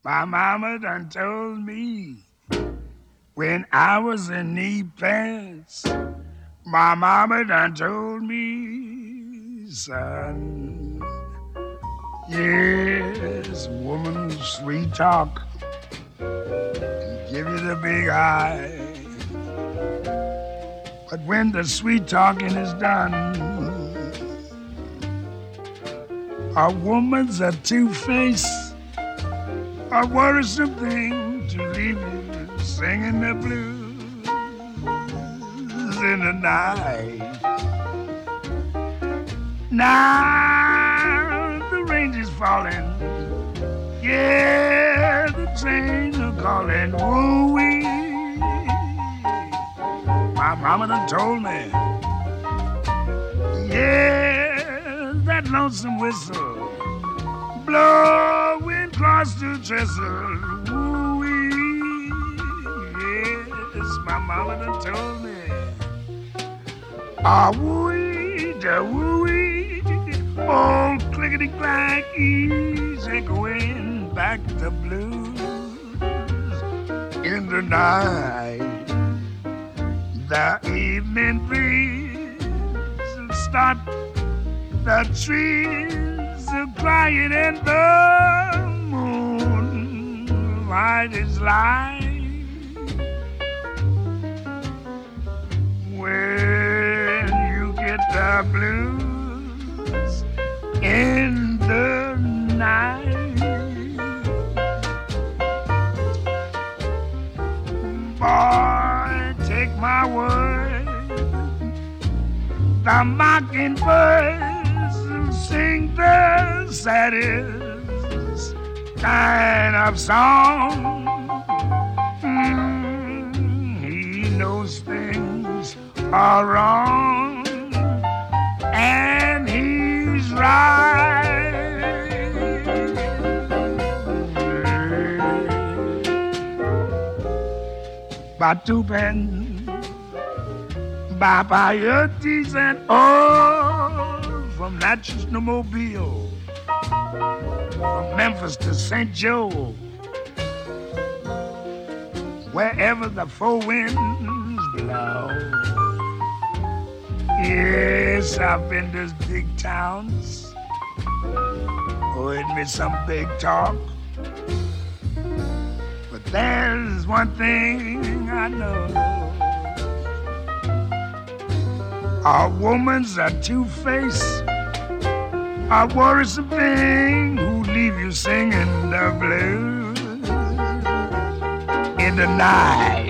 My mama done told me when I was in knee pants. My mama done told me, son, yes, woman, sweet talk can give you the big eye. But when the sweet talking is done, a woman's a two-faced, a worrisome thing to leave you singing the blues in the night. Now the rain is falling, yeah, the train are calling, woo-wee. My mama done told me, yeah, that lonesome whistle blowing across the trestle, woo-wee. Yes, my mama done told me, ah, woo-wee, da woo-wee, old clickety-clack, easy going back to blues in the night. The evening breeze start, the trees are crying and the moonlight is light. When you get the blues in the night, boy, take my word, the mockingbirds sing the saddest kind of song. He knows things are wrong, and he's right. Batupen, Babayotis and all from Natchez to Mobile, from Memphis to St. Joe, wherever the four winds blow. Yes, I've been to big towns, heard me some big talk. But there's one thing I know, a woman's a two-faced, a worrisome thing who leave you singing the blues in the night.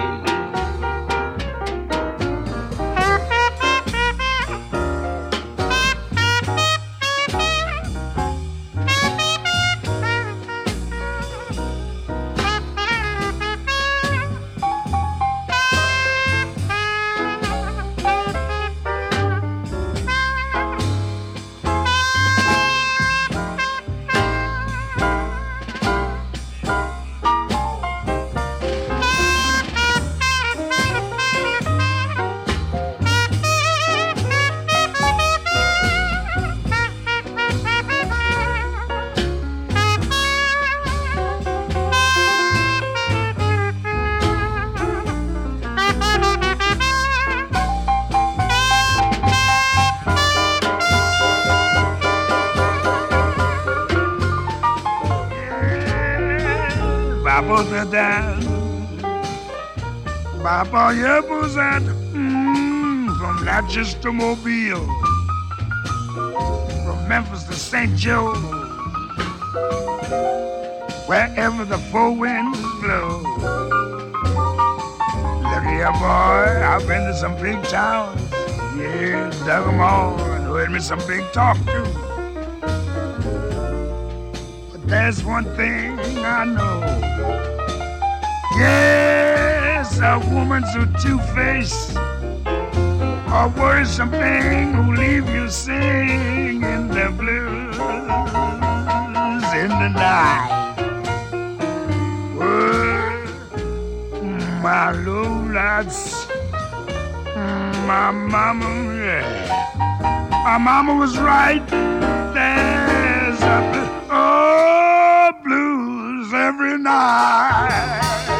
Papa Yebuzat, from Natchez to Mobile, from Memphis to St. Joe, wherever the four winds blow. Look here, boy, I've been to some big towns, yeah, dug them all, and heard me some big talk too. But there's one thing I know. Yes, a woman's a two-faced, a worrisome thing who leave you singing the blues in the night. Oh, my lowlights, my mama, yeah, my mama was right. There's a blues every night.